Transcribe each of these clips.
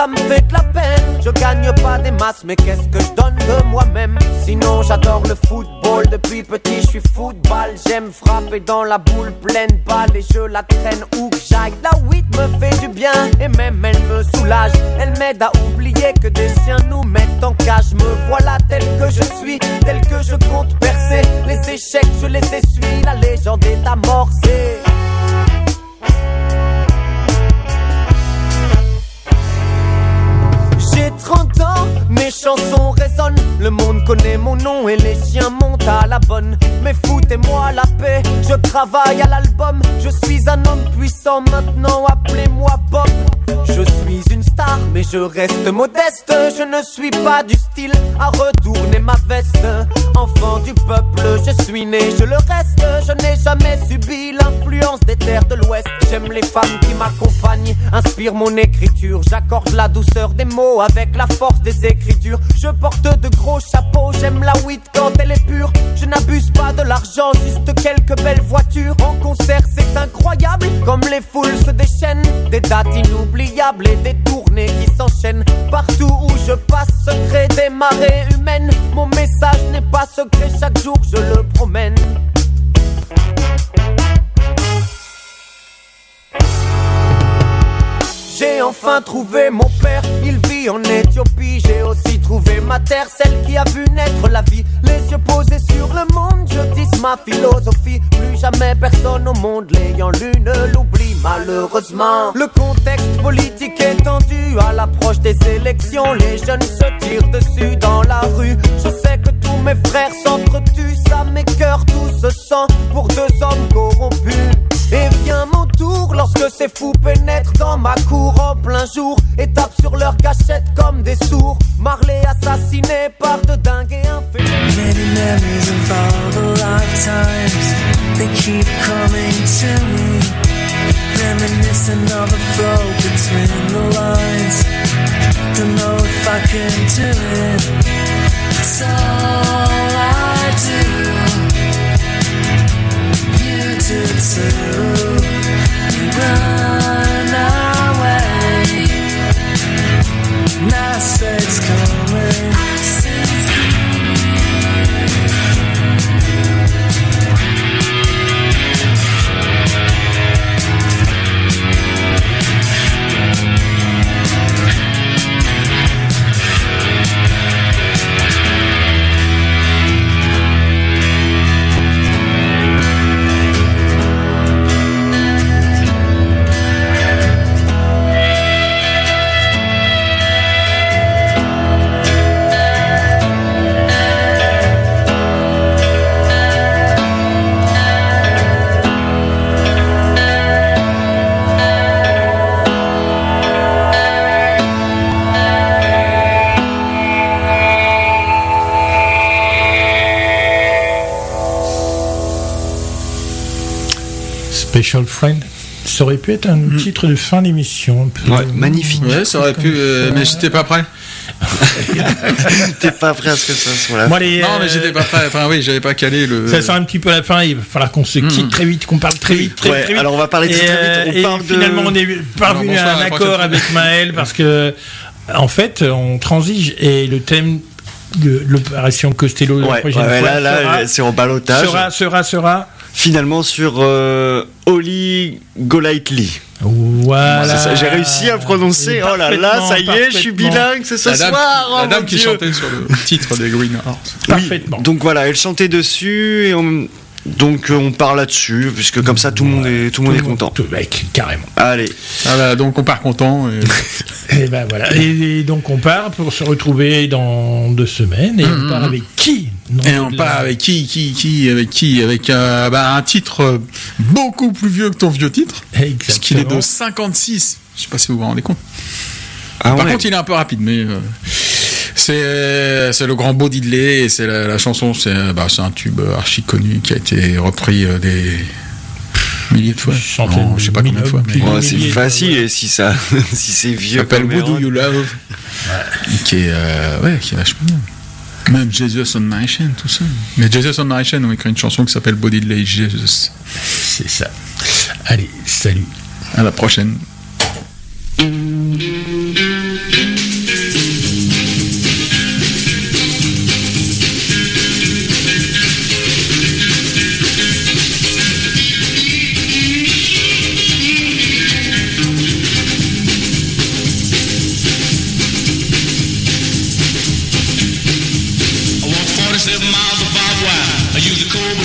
ça me fait de la peine. Je gagne pas des masses, mais qu'est-ce que je donne de moi-même? Sinon j'adore le football, depuis petit je suis football. J'aime frapper dans la boule pleine balle et je la traîne où que j'aille. La weed me fait du bien et même elle me soulage. Elle m'aide à oublier que des chiens nous mettent en cage. Me voilà tel que je suis, tel que je compte percer. Les échecs je les essuie, la légende est amorcée. J'ai 30 ans, mes chansons résonnent. Le monde connaît mon nom et les chiens montent à la bonne. Mais foutez-moi la paix, je travaille à l'album. Je suis un homme puissant maintenant, appelez-moi Bob. Je suis une star, mais je reste modeste. Je ne suis pas du style à retourner ma veste. Enfant du peuple, je suis né, je le reste. Je n'ai jamais subi l'influence des terres de l'Ouest. J'aime les femmes qui m'accompagnent, inspirent mon écriture. J'accorde la douceur des mots avec la force des écritures. Je porte de gros chapeaux, j'aime la weed quand elle est pure. Je n'abuse pas de l'argent, juste quelques belles voitures. En concert c'est incroyable, comme les foules se déchaînent. Des dates inoubliables et des tournées qui s'enchaînent. Partout où je passe se créent des marées humaines. Mon message n'est pas secret, chaque jour je le promène. J'ai enfin trouvé mon père, il vit en Éthiopie. J'ai aussi trouvé ma terre, celle qui a vu naître la vie. Les yeux posés sur le monde, je tisse ma philosophie. Plus jamais personne au monde l'ayant lu ne l'oublie malheureusement. Le contexte politique est tendu à l'approche des élections. Les jeunes se tirent dessus dans la rue. Je sais que tous mes frères s'entretuent, ça m'écœure tout ce sang pour deux hommes corrompus. Et vient mon tour lorsque ces fous pénètrent dans ma cour en plein jour et tapent sur leur cachette comme des sourds. Marley assassiné par de dingues et infidèles. Many memories of all the lifetimes, they keep coming to me. Reminiscing of the flow between the lines. Don't know if I can do it. It's all I do. You do too. You run away. And I say it's coming. Special Friend, ça aurait pu être un titre de fin d'émission. Ouais, magnifique. Ouais, ça aurait pu, mais j'étais pas prêt. T'es pas prêt à ce que ça soit là. Bon, non, mais j'étais pas prêt. Enfin, oui, j'avais pas calé le. Ça sent un petit peu la fin. Il va falloir qu'on se quitte très vite, qu'on parle très vite, très vite. Alors on va parler très vite. Finalement, on est parvenu à un accord avec Maël parce que, en fait, on transige et le thème de l'opération Costello la prochaine fois là, c'est en ballottage. Sera finalement sur Holly Golightly. Voilà. C'est ça, j'ai réussi à le prononcer. Oh là là, ça y est, je suis bilingue, c'est ce soir. La dame qui chantait sur le titre des Green Hearts. Parfaitement. Donc voilà, elle chantait dessus et donc on part là-dessus, puisque comme ça tout le monde est content. Carrément. Allez. Voilà, donc on part content. Et ben voilà. Et donc on part pour se retrouver dans 2 semaines. Et on part avec qui? Et on part avec qui avec un titre beaucoup plus vieux que ton vieux titre. Exactement. Puisqu'il est de 56. Je sais pas si vous vous rendez compte. Par contre, il est un peu rapide, mais c'est le grand Bo Diddley et c'est la chanson. C'est un tube archi connu qui a été repris des milliers de fois. Je sais pas combien de fois. Mais c'est facile et si c'est vieux. Ça s'appelle Who Do You Love, qui est vachement bien. Même Jesus on My Chain, tout ça. Mais Jesus on My Chain ont écrit une chanson qui s'appelle Bo Diddley Jesus. C'est ça. Allez, salut. À la prochaine. Thank you.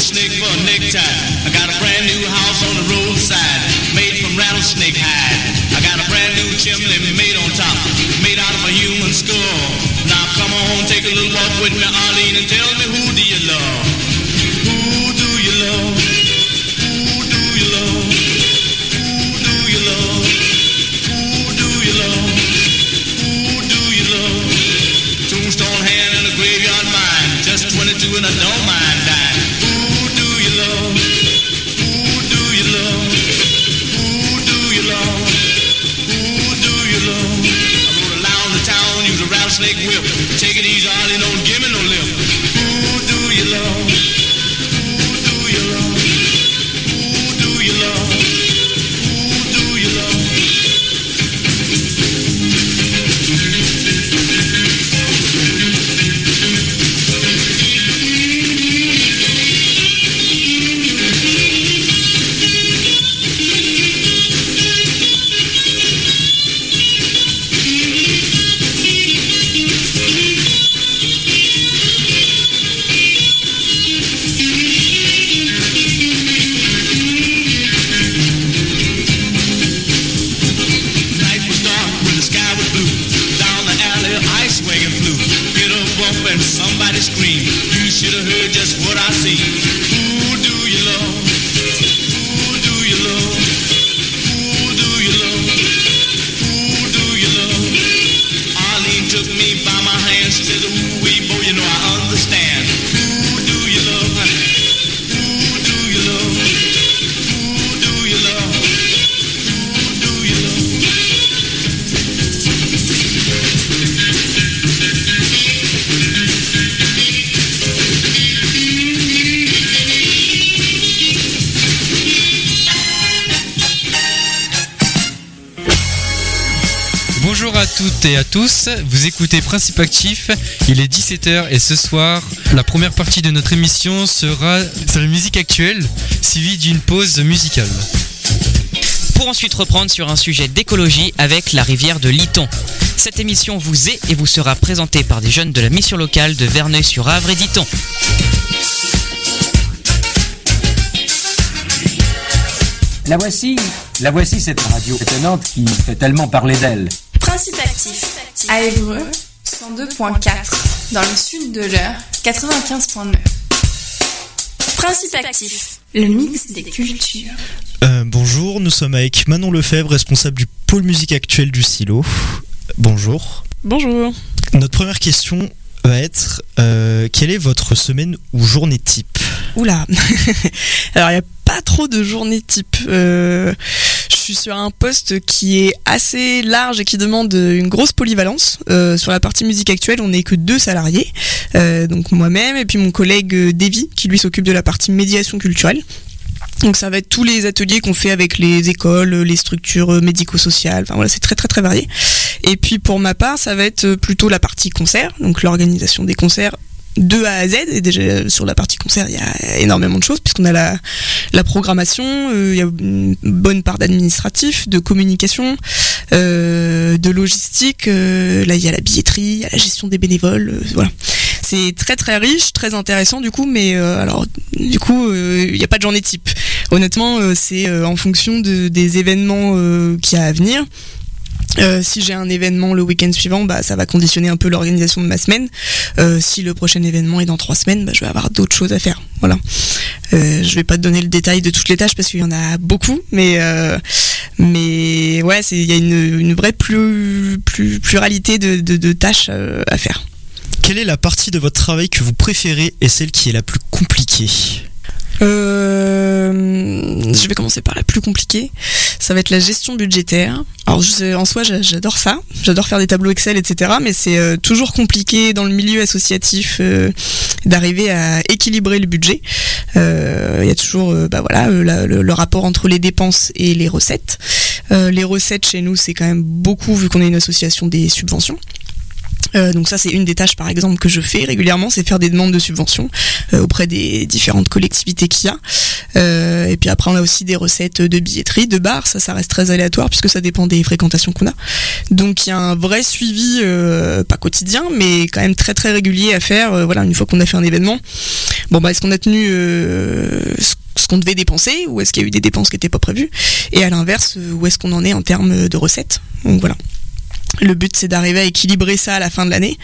snake for a necktie. I got a brand new house on the roadside, made from rattlesnake hide. I got a brand new chimney made on top, made out of a human skull. Now come on, take a little walk with me, Arlene, and tell me, who do you love? Who do you love? Who do you love? Who do you love? Who do you love? Who do you love? Tombstone hand and a graveyard mind, just 22 and I don't mind dying. Who do you love? Who do you love? Who do you love? Who do you love? I rode around the town, use a rattlesnake whip. Take it easy, Arlie, don't give me no lip. Who do you love? Who do you love? Who do you love? Who do you love? And somebody scream. You should have heard just what I seen. Who do you love? Who do you love? Who do you love? Who do you love? Arlene took me by my hand. She said, ooh, wee, boy, you know I understand. Who do you love, honey? Who do you love? Who do you love? Who do you love? Bonjour à toutes et à tous, vous écoutez Principe Actif, il est 17h et ce soir, la première partie de notre émission sera sur la musique actuelle, suivie d'une pause musicale. Pour ensuite reprendre sur un sujet d'écologie avec la rivière de Litton. Cette émission vous est et vous sera présentée par des jeunes de la mission locale de Verneuil-sur-Avre et d'Iton. La voici cette radio étonnante qui fait tellement parler d'elle. Principe Actif, à Évreux, 102.4, dans le sud de l'Eure, 95.9. Principe Actif, le mix des cultures. Bonjour, nous sommes avec Manon Lefebvre, responsable du pôle musique actuelle du Silo. Bonjour. Bonjour. Notre première question va être quelle est votre semaine ou journée type ? Oula. Alors il n'y a pas trop de journée type. Je suis sur un poste qui est assez large et qui demande une grosse polyvalence. Sur la partie musique actuelle, on n'est que 2 salariés. Donc moi-même et puis mon collègue Davy qui lui s'occupe de la partie médiation culturelle. Donc ça va être tous les ateliers qu'on fait avec les écoles, les structures médico-sociales, enfin voilà, c'est très très très varié. Et puis pour ma part, ça va être plutôt la partie concert, donc l'organisation des concerts de A à Z. Et déjà sur la partie concert, il y a énormément de choses puisqu'on a la programmation, il y a une bonne part d'administratif, de communication, de logistique, là il y a la billetterie, il y a la gestion des bénévoles, voilà. C'est très très riche, très intéressant du coup, mais alors du coup il n'y a pas de journée type. Honnêtement, c'est en fonction des événements qu'il y a à venir. Si j'ai un événement le week-end suivant, bah ça va conditionner un peu l'organisation de ma semaine. Si le prochain événement est dans 3 semaines, bah je vais avoir d'autres choses à faire. Voilà. Je vais pas te donner le détail de toutes les tâches parce qu'il y en a beaucoup, mais ouais, il y a une vraie pluralité de tâches à faire. Quelle est la partie de votre travail que vous préférez et celle qui est la plus compliquée ? Je vais commencer par la plus compliquée. Ça va être la gestion budgétaire. Alors en soi, j'adore ça. J'adore faire des tableaux Excel, etc. Mais c'est toujours compliqué dans le milieu associatif d'arriver à équilibrer le budget. Il y a toujours le rapport entre les dépenses et les recettes. Les recettes chez nous, c'est quand même beaucoup vu qu'on est une association des subventions. Donc ça c'est une des tâches par exemple que je fais régulièrement, c'est faire des demandes de subventions auprès des différentes collectivités qu'il y a. Et puis après on a aussi des recettes de billetterie, de bar, ça reste très aléatoire puisque ça dépend des fréquentations qu'on a. Donc il y a un vrai suivi, pas quotidien, mais quand même très très régulier à faire. Voilà, une fois qu'on a fait un événement, bon bah est-ce qu'on a tenu ce qu'on devait dépenser, ou est-ce qu'il y a eu des dépenses qui n'étaient pas prévues, et à l'inverse, où est-ce qu'on en est en termes de recettes. Donc voilà. Le but, c'est d'arriver à équilibrer ça à la fin de l'année.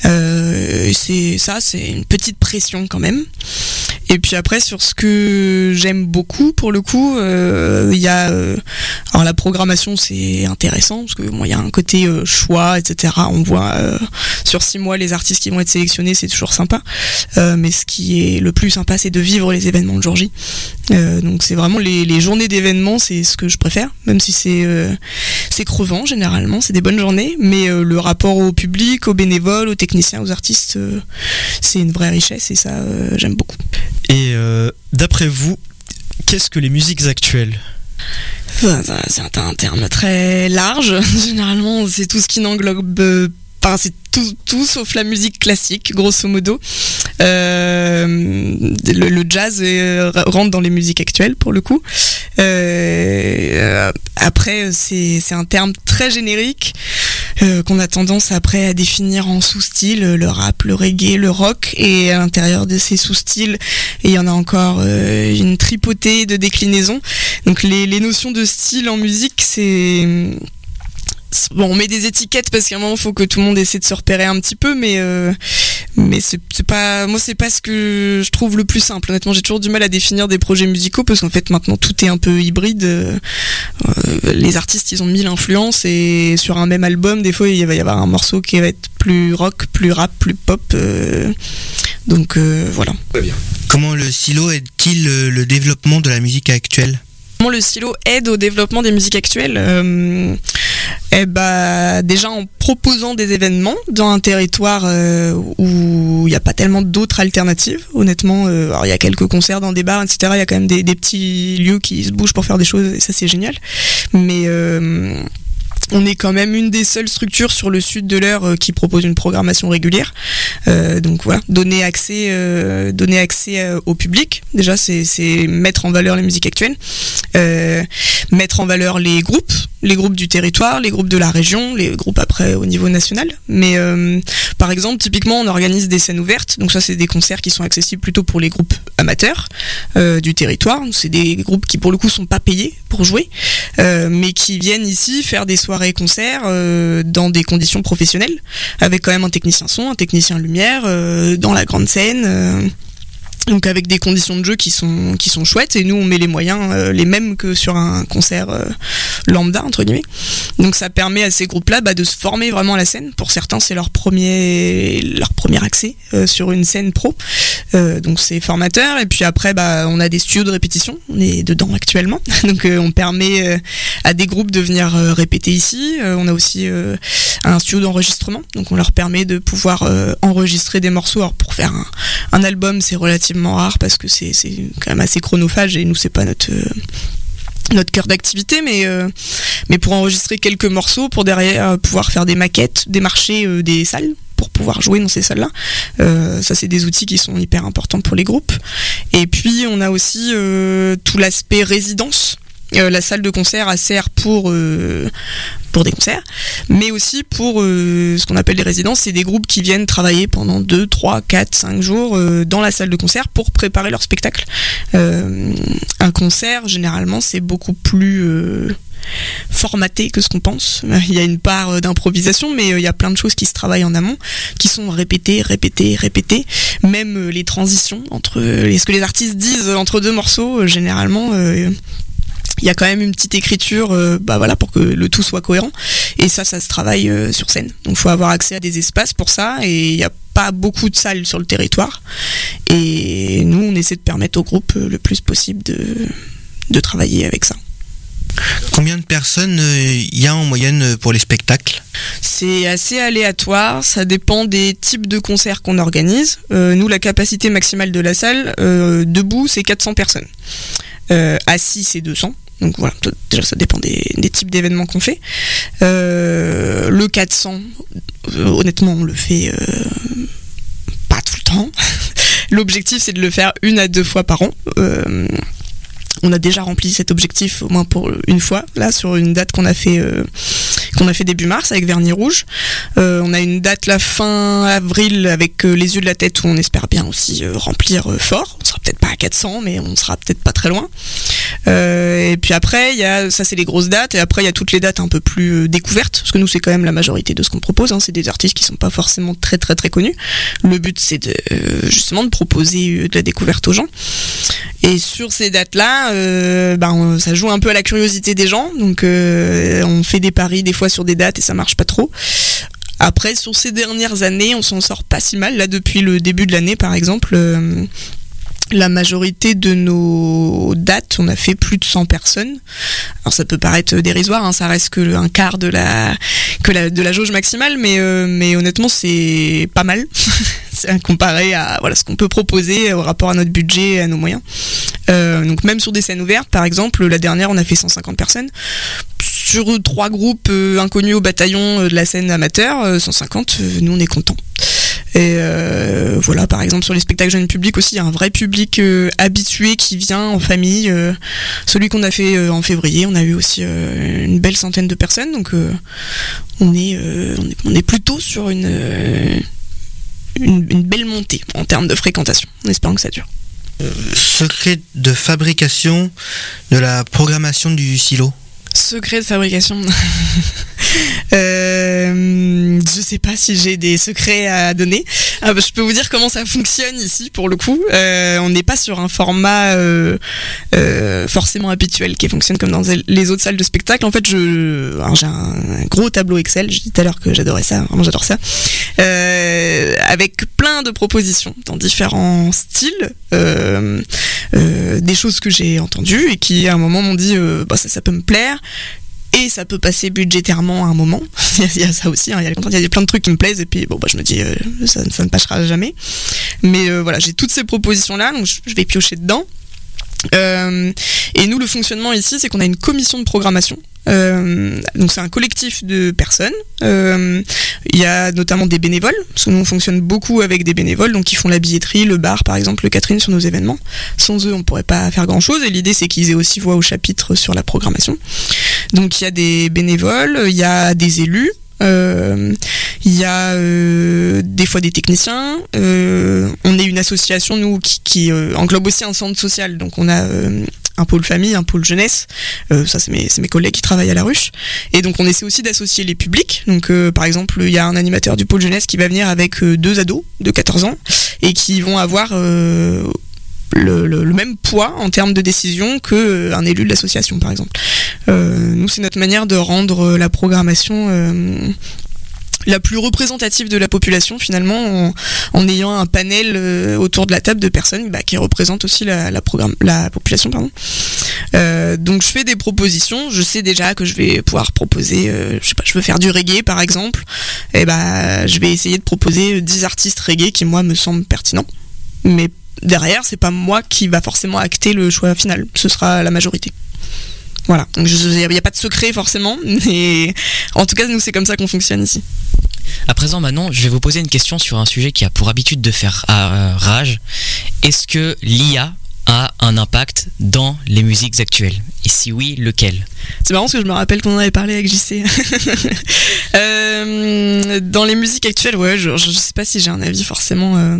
C'est une petite pression quand même. Et puis après, sur ce que j'aime beaucoup, pour le coup, il y a alors la programmation, c'est intéressant parce que bon, il y a un côté choix, etc. On voit sur 6 mois les artistes qui vont être sélectionnés, c'est toujours sympa. Mais ce qui est le plus sympa, c'est de vivre les événements le jour J. Donc c'est vraiment les journées d'événements, c'est ce que je préfère, même si c'est crevant généralement, c'est des bonnes journées, mais le rapport au public, aux bénévoles, aux techniciens, aux artistes, c'est une vraie richesse, et ça j'aime beaucoup. Et d'après vous, qu'est-ce que les musiques actuelles ? C'est un terme très large. Généralement, c'est tout ce qui n'englobe c'est tout sauf la musique classique, grosso modo. Le jazz rentre dans les musiques actuelles, pour le coup. Après, c'est un terme très générique qu'on a tendance après à définir en sous-styles, le rap, le reggae, le rock, et à l'intérieur de ces sous-styles, il y en a encore une tripotée de déclinaisons. Donc les notions de style en musique, bon, on met des étiquettes parce qu'à un moment il faut que tout le monde essaie de se repérer un petit peu, mais c'est pas ce que je trouve le plus simple. Honnêtement, j'ai toujours du mal à définir des projets musicaux parce qu'en fait maintenant tout est un peu hybride. Les artistes, ils ont 1000 influences, et sur un même album, des fois il va y avoir un morceau qui va être plus rock, plus rap, plus pop. Donc voilà. Très bien. Comment le silo aide-t-il le développement de la musique actuelle ? Comment le silo aide au développement des musiques actuelles ? Déjà en proposant des événements dans un territoire où il n'y a pas tellement d'autres alternatives, honnêtement. Alors il y a quelques concerts dans des bars, etc. Il y a quand même des petits lieux qui se bougent pour faire des choses, et ça c'est génial. Mais on est quand même une des seules structures sur le sud de l'Eure qui propose une programmation régulière. Donc voilà, donner accès au public. Déjà, c'est mettre en valeur les musiques actuelles, mettre en valeur les groupes du territoire, les groupes de la région, les groupes après au niveau national. Mais par exemple, typiquement, on organise des scènes ouvertes. Donc ça, c'est des concerts qui sont accessibles plutôt pour les groupes amateurs du territoire. C'est des groupes qui, pour le coup, sont pas payés pour jouer, mais qui viennent ici faire des soirées concerts dans des conditions professionnelles, avec quand même un technicien son, un technicien lumière, dans la grande scène. Donc avec des conditions de jeu qui sont chouettes, et nous on met les moyens les mêmes que sur un concert lambda entre guillemets. Donc ça permet à ces groupes-là de se former vraiment à la scène. Pour certains, c'est leur premier accès sur une scène pro. Donc c'est formateur. Et puis après, on a des studios de répétition. On est dedans actuellement. Donc on permet à des groupes de venir répéter ici. On a aussi un studio d'enregistrement. Donc on leur permet de pouvoir enregistrer des morceaux. Alors pour faire un album, c'est relativement rare parce que c'est quand même assez chronophage, et nous c'est pas notre cœur d'activité, mais pour enregistrer quelques morceaux, pour derrière pouvoir faire des maquettes, démarcher des salles pour pouvoir jouer dans ces salles-là. Ça, c'est des outils qui sont hyper importants pour les groupes. Et puis on a aussi tout l'aspect résidence. La salle de concert sert pour des concerts, mais aussi pour ce qu'on appelle des résidences. C'est des groupes qui viennent travailler pendant 2, 3, 4, 5 jours dans la salle de concert pour préparer leur spectacle. Un concert, généralement, c'est beaucoup plus formaté que ce qu'on pense. Il y a une part d'improvisation, mais il y a plein de choses qui se travaillent en amont, qui sont répétées. Même les transitions entre ce que les artistes disent entre deux morceaux, généralement... il y a quand même une petite écriture pour que le tout soit cohérent, et ça se travaille sur scène. Donc il faut avoir accès à des espaces pour ça, et il n'y a pas beaucoup de salles sur le territoire, et nous on essaie de permettre au groupe le plus possible de travailler avec ça. Combien de personnes il y a en moyenne pour les spectacles ? C'est assez aléatoire, ça dépend des types de concerts qu'on organise. Nous, la capacité maximale de la salle, debout, c'est 400 personnes. Assis, c'est 200. Donc voilà, déjà ça dépend des types d'événements qu'on fait. Le 400, honnêtement, on le fait pas tout le temps. L'objectif, c'est de le faire 1 à 2 fois par an. On a déjà rempli cet objectif au moins pour une fois, là, sur une date qu'on a fait qu'on a fait début mars avec Vernis Rouge. On a une date la fin avril avec Les Yeux de la Tête où on espère bien aussi remplir fort. On sera peut-être pas à 400, mais on sera peut-être pas très loin. Et puis après, ça c'est les grosses dates, et après il y a toutes les dates un peu plus découvertes, parce que nous c'est quand même la majorité de ce qu'on propose, c'est des artistes qui sont pas forcément très très très connus. Le but c'est justement de proposer de la découverte aux gens. Et sur ces dates-là, ça joue un peu à la curiosité des gens, donc on fait des paris des fois sur des dates et ça marche pas trop. Après, sur ces dernières années, on s'en sort pas si mal. Là, depuis le début de l'année, par exemple, la majorité de nos dates, on a fait plus de 100 personnes. Alors ça peut paraître dérisoire, ça reste que un quart de la jauge maximale, mais honnêtement c'est pas mal comparé à ce qu'on peut proposer au rapport à notre budget et à nos moyens. Donc même sur des scènes ouvertes, par exemple, la dernière on a fait 150 personnes. Sur 3 groupes inconnus au bataillon de la scène amateur, 150, nous on est contents. Et voilà, par exemple sur les spectacles jeunes publics aussi, il y a un vrai public habitué qui vient en famille. Celui qu'on a fait en février, on a eu aussi une belle centaine de personnes, donc on est plutôt sur une belle montée en termes de fréquentation, en espérant que ça dure. Secret de fabrication de la programmation du silo. Secret de fabrication. Je sais pas si j'ai des secrets à donner. Je peux vous dire comment ça fonctionne ici pour le coup. On n'est pas sur un format forcément habituel qui fonctionne comme dans les autres salles de spectacle. En fait, j'ai un gros tableau Excel. J'ai dit tout à l'heure que j'adorais ça. Vraiment, j'adore ça. Avec plein de propositions dans différents styles. Des choses que j'ai entendues et qui à un moment m'ont dit ça peut me plaire. Et ça peut passer budgétairement à un moment. Il y a ça aussi, il y a plein de trucs qui me plaisent, et puis je me dis, ça ne passera jamais. Mais voilà, j'ai toutes ces propositions-là, donc je vais piocher dedans. Et nous, le fonctionnement ici, c'est qu'on a une commission de programmation. Donc c'est un collectif de personnes. Il y a notamment des bénévoles, parce que nous on fonctionne beaucoup avec des bénévoles, donc ils font la billetterie, le bar par exemple, le catering sur nos événements. Sans eux on pourrait pas faire grand chose, et l'idée c'est qu'ils aient aussi voix au chapitre sur la programmation. Donc il y a des bénévoles, il y a des élus, il y a des fois des techniciens. On est une association nous qui englobe aussi un centre social, donc on a un pôle famille, un pôle jeunesse. Ça c'est mes collègues qui travaillent à la ruche, et donc on essaie aussi d'associer les publics. Donc par exemple il y a un animateur du pôle jeunesse qui va venir avec 2 ados de 14 ans et qui vont avoir le même poids en termes de décision qu'un élu de l'association par exemple. Nous c'est notre manière de rendre la programmation la plus représentative de la population finalement, en ayant un panel autour de la table de personnes qui représentent aussi la population pardon. Donc je fais des propositions, je sais déjà que je vais pouvoir proposer, je veux faire du reggae par exemple, et je vais essayer de proposer 10 artistes reggae qui moi me semblent pertinents, mais derrière c'est pas moi qui va forcément acter le choix final, ce sera la majorité. Voilà, donc il n'y a pas de secret forcément, mais en tout cas nous c'est comme ça qu'on fonctionne ici. À présent Manon, je vais vous poser une question sur un sujet qui a pour habitude de faire rage. Est-ce que l'IA a un impact dans les musiques actuelles? Et si oui, lequel? C'est marrant parce que je me rappelle qu'on en avait parlé avec JC. Dans les musiques actuelles, ouais, je sais pas si j'ai un avis forcément.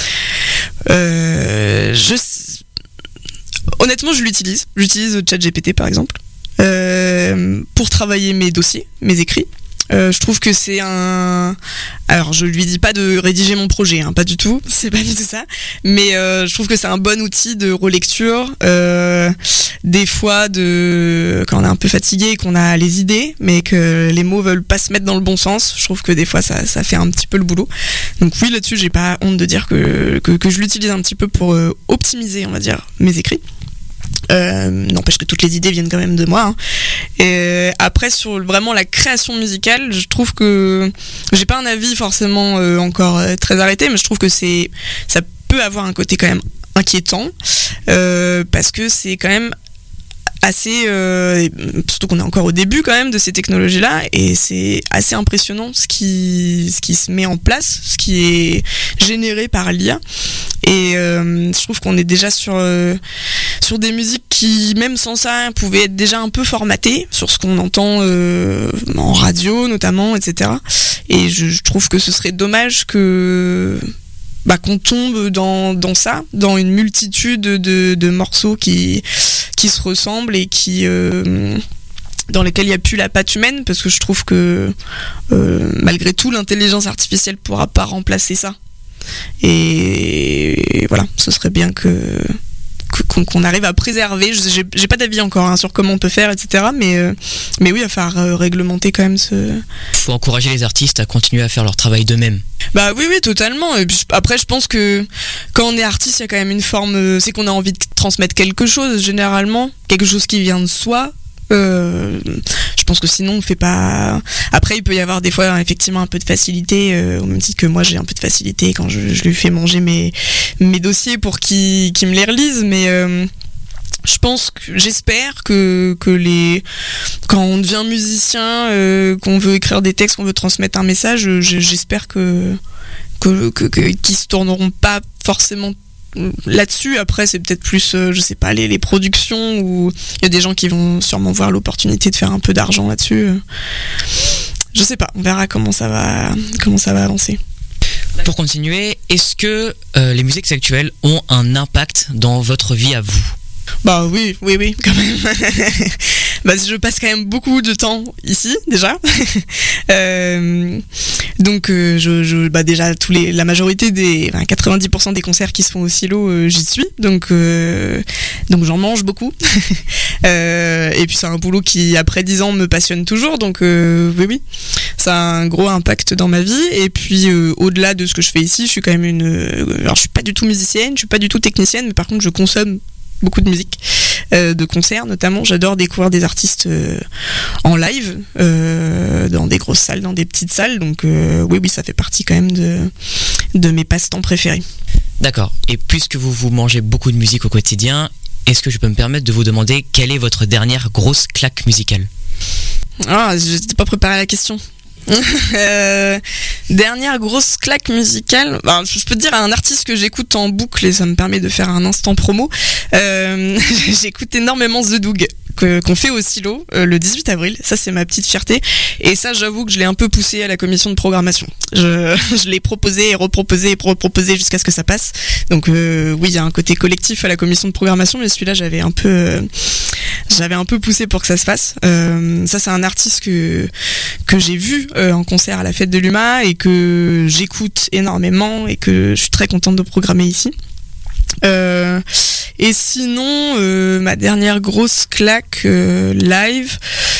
Honnêtement, je l'utilise. J'utilise ChatGPT par exemple pour travailler mes dossiers, mes écrits. Je trouve que c'est alors je lui dis pas de rédiger mon projet, pas du tout, c'est pas du tout ça, mais je trouve que c'est un bon outil de relecture, des fois quand on est un peu fatigué et qu'on a les idées mais que les mots veulent pas se mettre dans le bon sens, je trouve que des fois ça fait un petit peu le boulot. Donc oui, là-dessus j'ai pas honte de dire que je l'utilise un petit peu pour optimiser, on va dire, mes écrits. N'empêche que toutes les idées viennent quand même de moi. Et après sur vraiment la création musicale, je trouve que j'ai pas un avis forcément encore très arrêté, mais je trouve que ça peut avoir un côté quand même inquiétant, parce que c'est quand même assez surtout qu'on est encore au début quand même de ces technologies-là, et c'est assez impressionnant ce qui se met en place, ce qui est généré par l'IA. Et je trouve qu'on est déjà sur des musiques qui, même sans ça, pouvaient être déjà un peu formatées sur ce qu'on entend en radio notamment, etc. Et je trouve que ce serait dommage que qu'on tombe dans ça, dans une multitude de morceaux qui se ressemblent et qui dans lesquels il n'y a plus la patte humaine, parce que je trouve que malgré tout l'intelligence artificielle pourra pas remplacer ça. Et voilà, ce serait bien qu'on arrive à préserver. J'ai pas d'avis encore sur comment on peut faire, etc. Mais oui, il va falloir réglementer quand même faut encourager les artistes à continuer à faire leur travail d'eux-mêmes. Bah oui, totalement. Et puis, après, je pense que quand on est artiste, il y a quand même une forme, c'est qu'on a envie de transmettre quelque chose, généralement, quelque chose qui vient de soi. Je pense que sinon on fait pas. Après, il peut y avoir des fois effectivement un peu de facilité, au même titre que moi j'ai un peu de facilité quand je lui fais manger mes dossiers pour qu'il me les relise, mais je pense que j'espère que quand on devient musicien, qu'on veut écrire des textes, qu'on veut transmettre un message, j'espère qu'ils se tourneront pas forcément là-dessus. Après, c'est peut-être plus, je sais pas, les productions, où il y a des gens qui vont sûrement voir l'opportunité de faire un peu d'argent là-dessus. Je sais pas, on verra comment ça va avancer. Pour continuer, est-ce que les musiques actuelles ont un impact dans votre vie à vous ? Bah oui, quand même. Je passe quand même beaucoup de temps ici déjà. Donc déjà la majorité des 90% des concerts qui se font au silo, j'y suis. Donc j'en mange beaucoup. Et puis c'est un boulot qui après 10 ans me passionne toujours. Donc oui, ça a un gros impact dans ma vie. Et puis au-delà de ce que je fais ici, je suis quand même alors je suis pas du tout musicienne, je suis pas du tout technicienne, mais par contre je consomme beaucoup de musique, de concerts notamment. J'adore découvrir des artistes en live, dans des grosses salles, dans des petites salles. Donc oui, ça fait partie quand même de mes passe-temps préférés. D'accord. Et puisque vous mangez beaucoup de musique au quotidien, est-ce que je peux me permettre de vous demander quelle est votre dernière grosse claque musicale ? Ah, je n'étais pas préparé à la question. Dernière grosse claque musicale, je peux te dire un artiste que j'écoute en boucle et ça me permet de faire un instant promo. J'écoute énormément The Doug qu'on fait au silo le 18 avril, ça c'est ma petite fierté, et ça j'avoue que je l'ai un peu poussé à la commission de programmation. Je l'ai proposé et reproposé jusqu'à ce que ça passe. Donc oui, il y a un côté collectif à la commission de programmation, mais celui-là j'avais un peu poussé pour que ça se fasse. Ça c'est un artiste que j'ai vu en concert à la fête de l'UMA et que j'écoute énormément et que je suis très contente de programmer ici. Et sinon, ma dernière grosse claque live,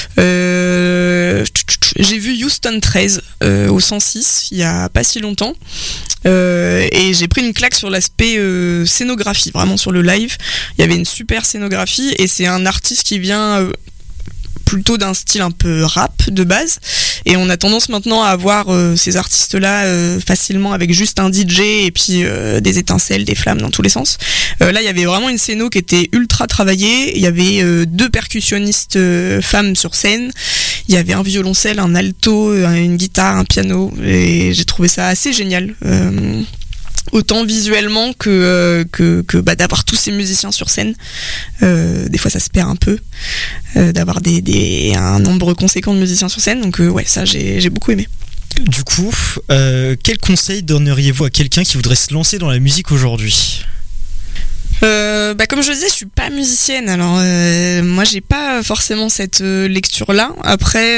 j'ai vu Houston 13 au 106 il y a pas si longtemps, et j'ai pris une claque sur l'aspect scénographie, vraiment sur le live. Il y avait une super scénographie et c'est un artiste qui vient plutôt d'un style un peu rap de base, et on a tendance maintenant à avoir ces artistes-là facilement avec juste un DJ et puis des étincelles, des flammes dans tous les sens. Là, il y avait vraiment une scéno qui était ultra travaillée. Il y avait 2 percussionnistes femmes sur scène. Il y avait un violoncelle, un alto, une guitare, un piano, et j'ai trouvé ça assez génial. Autant visuellement que d'avoir tous ces musiciens sur scène. Des fois ça se perd un peu, d'avoir un nombre conséquent de musiciens sur scène. Donc ouais, ça j'ai beaucoup aimé. Du coup, quel conseil donneriez-vous à quelqu'un qui voudrait se lancer dans la musique aujourd'hui ? Comme je le disais, je suis pas musicienne, alors moi j'ai pas forcément cette lecture là. Après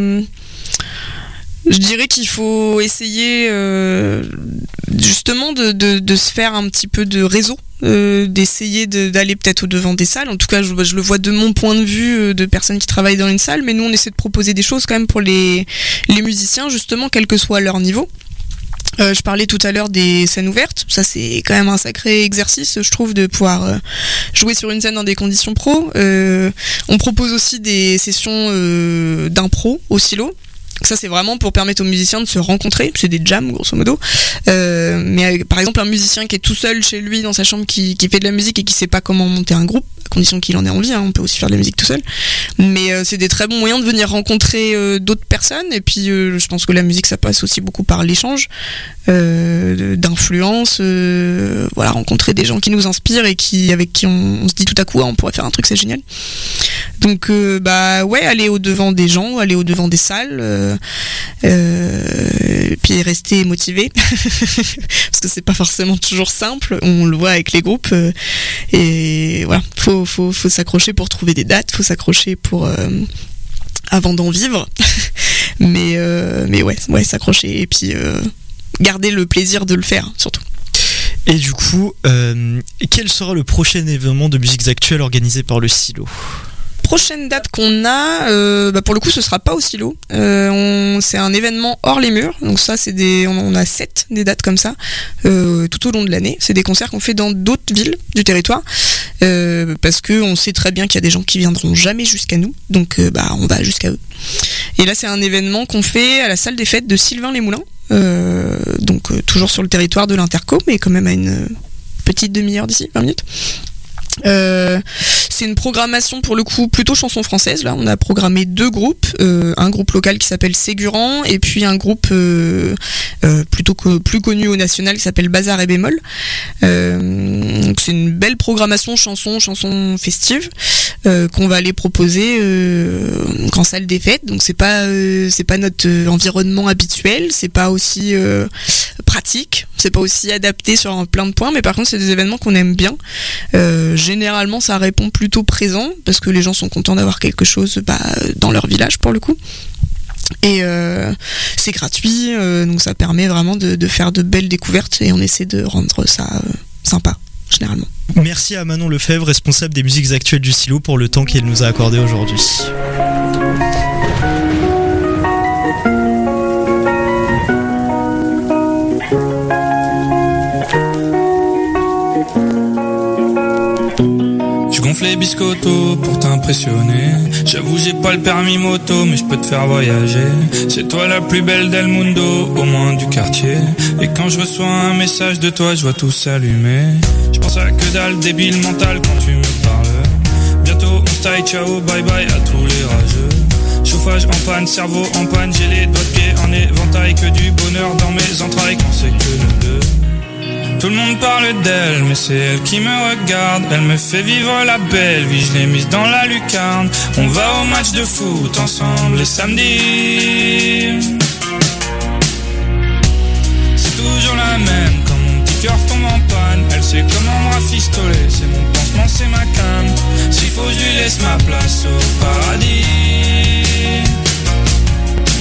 je dirais qu'il faut essayer justement de se faire un petit peu de réseau, d'essayer d'aller peut-être au-devant des salles. En tout cas, je le vois de mon point de vue de personnes qui travaillent dans une salle, mais nous on essaie de proposer des choses quand même pour les musiciens, justement, quel que soit leur niveau. Je parlais tout à l'heure des scènes ouvertes, ça c'est quand même un sacré exercice, je trouve, de pouvoir jouer sur une scène dans des conditions pro. On propose aussi des sessions d'impro au silo. Ça, c'est vraiment pour permettre aux musiciens de se rencontrer. C'est des jams, grosso modo. Mais par exemple, un musicien qui est tout seul chez lui dans sa chambre, qui fait de la musique et qui sait pas comment monter un groupe, à condition qu'il en ait envie, hein, on peut aussi faire de la musique tout seul. Mais c'est des très bons moyens de venir rencontrer d'autres personnes. Et puis, je pense que la musique, ça passe aussi beaucoup par l'échange d'influence. Voilà, rencontrer des gens qui nous inspirent et avec qui on se dit tout à coup, on pourrait faire un truc, c'est génial. Donc, ouais, aller au-devant des gens, aller au-devant des salles. Puis rester motivé parce que c'est pas forcément toujours simple, on le voit avec les groupes, et voilà, faut s'accrocher pour trouver des dates, faut s'accrocher pour avant d'en vivre. mais ouais, s'accrocher et puis garder le plaisir de le faire surtout. Et du coup, quel sera le prochain événement de musiques actuelles organisé par le Silo ? Prochaine date qu'on a, pour le coup, ce sera pas au Silo. C'est un événement hors les murs. Donc ça, on a 7 des dates comme ça tout au long de l'année. C'est des concerts qu'on fait dans d'autres villes du territoire, parce que on sait très bien qu'il y a des gens qui viendront jamais jusqu'à nous. Donc on va jusqu'à eux. Et là, c'est un événement qu'on fait à la salle des fêtes de Sylvain-les-Moulins. Donc toujours sur le territoire de l'Interco, mais quand même à une petite demi-heure d'ici, 20 minutes. C'est une programmation pour le coup plutôt chanson française. Là, on a programmé 2 groupes, un groupe local qui s'appelle Ségurant et puis un groupe plus connu au national qui s'appelle Bazar et Bémol. Donc c'est une belle programmation chanson festive qu'on va aller proposer en salle des fêtes. Donc c'est pas notre environnement habituel, c'est pas aussi pratique, c'est pas aussi adapté sur plein de points, mais par contre c'est des événements qu'on aime bien. Généralement ça répond plutôt présent parce que les gens sont contents d'avoir quelque chose dans leur village pour le coup. Et c'est gratuit, donc ça permet vraiment de faire de belles découvertes et on essaie de rendre ça sympa généralement. Merci à Manon Lefebvre, responsable des musiques actuelles du Silo, pour le temps qu'elle nous a accordé aujourd'hui. Les biscottos pour t'impressionner. J'avoue j'ai pas le permis moto, mais je peux te faire voyager. C'est toi la plus belle del mundo, au moins du quartier. Et quand je reçois un message de toi, je vois tout s'allumer. Je pense à que dalle débile mental quand tu me parles. Bientôt on se taille, ciao, bye bye à tous les rageux. Chauffage en panne, cerveau en panne, j'ai les doigts de pied en éventail. Que du bonheur dans mes entrailles quand c'est que nous deux. Tout le monde parle d'elle, mais c'est elle qui me regarde. Elle me fait vivre la belle vie, je l'ai mise dans la lucarne. On va au match de foot ensemble les samedis.